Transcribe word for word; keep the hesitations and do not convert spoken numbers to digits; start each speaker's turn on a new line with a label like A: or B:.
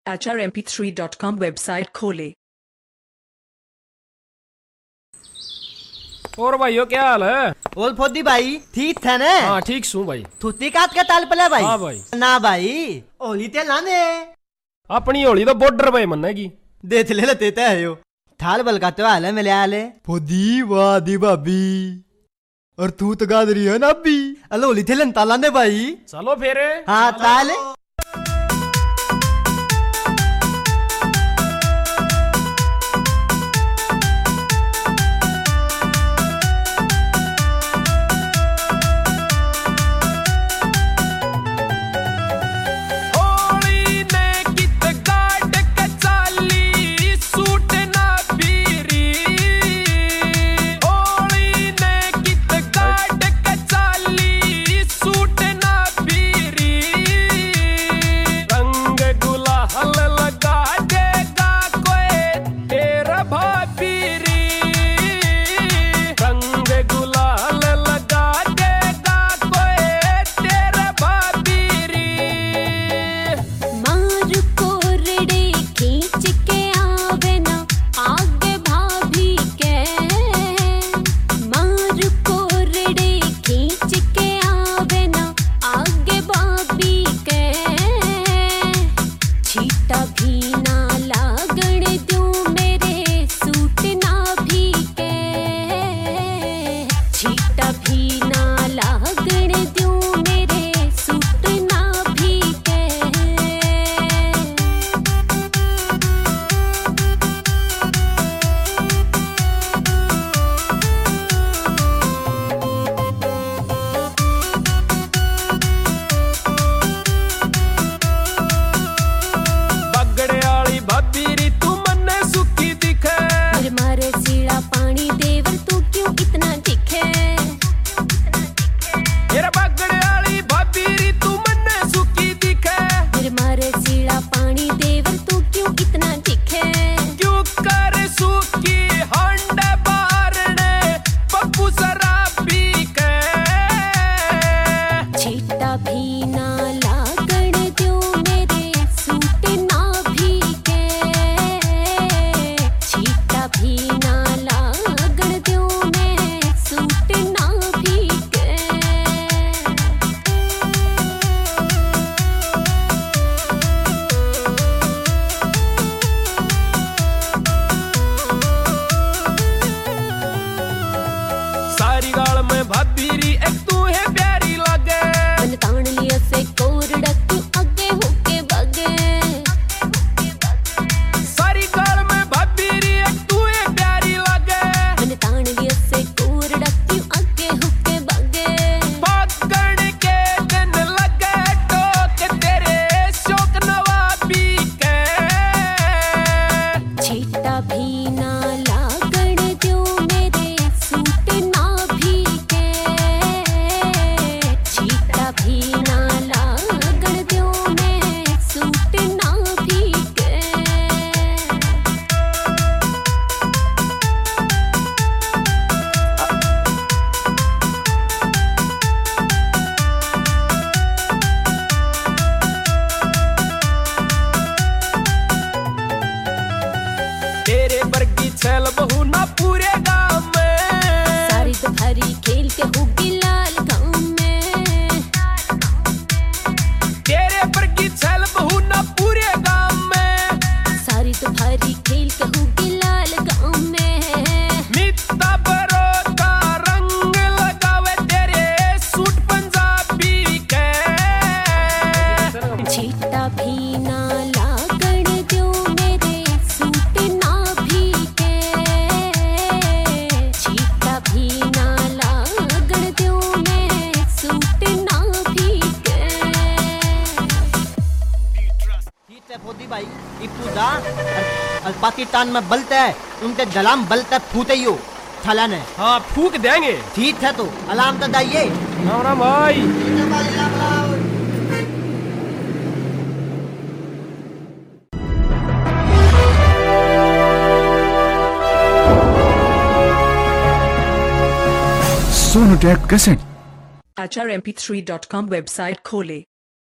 A: H R M P three dot com website खोले।
B: और भाइयों क्या हाल है?
C: बोल फोदी भाई ठीक थे ने?
B: हाँ ठीक सू भाई।
C: थुत्ती काट के ताल पले भाई?
B: हाँ भाई।
C: ना भाई होली ते लाने
B: अपनी होली तो बॉर्डर भाई मनने की
C: देख ले लेते है यो थाल बल का तो हाल है मिले आले
D: फोदी वादी भाभी और तू तो गादरी है ना अभी
C: अलो होली थे लन ताला ने भाई।
B: चलो फेरे।
C: हाँ ताले
B: चल बहू ना पूरे गांव में
E: सारी तो भरी खेल के हुगी लाल गांव में
B: तेरे पर की चल बहू ना पूरे गांव में
E: सारी तो भरी खेल के हुगी लाल गांव में
B: मित्ता बरो का रंग लगावे तेरे सूट पंजाबी के
E: छीटा भी ना लागण दो मेरे सूट ना भी के छीटा भी ना लागण दो मेरे सूट ना भी के
C: ठीक है फोदी भाई इपुदा और पाकिस्तान में बलते है उनके जलाम बलते फूटे ही हो थलाने।
B: हाँ फूक देंगे।
C: ठीक है तो अलार्म तो दाइए।
B: राम राम भाई।
D: Sonotek cassette
A: H R M P three dot com website खोले।